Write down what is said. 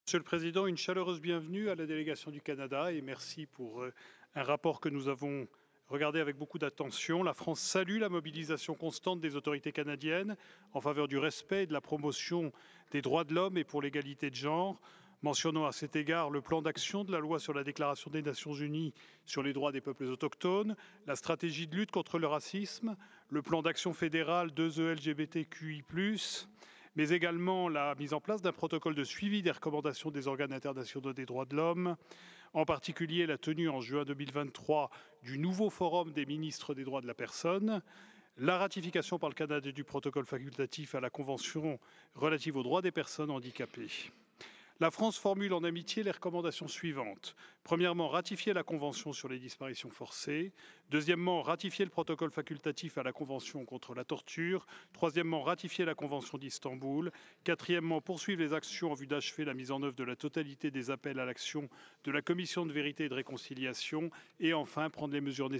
Monsieur le Président, une chaleureuse bienvenue à la délégation du Canada et merci pour un rapport que nous avons regardé avec beaucoup d'attention. La France salue la mobilisation constante des autorités canadiennes en faveur du respect et de la promotion des droits de l'homme et pour l'égalité de genre. Mentionnons à cet égard le plan d'action de la loi sur la Déclaration des Nations Unies sur les droits des peuples autochtones, la stratégie de lutte contre le racisme, le plan d'action fédéral 2E LGBTQI+, mais également la mise en place d'un protocole de suivi des recommandations des organes internationaux des droits de l'homme, en particulier la tenue en juin 2023 du nouveau forum des ministres des droits de la personne, la ratification par le Canada du protocole facultatif à la Convention relative aux droits des personnes handicapées. La France formule en amitié les recommandations suivantes. Premièrement, ratifier la Convention sur les disparitions forcées. Deuxièmement, ratifier le protocole facultatif à la Convention contre la torture. Troisièmement, ratifier la Convention d'Istanbul. Quatrièmement, poursuivre les actions en vue d'achever la mise en œuvre de la totalité des appels à l'action de la Commission de vérité et de réconciliation. Et enfin, prendre les mesures nécessaires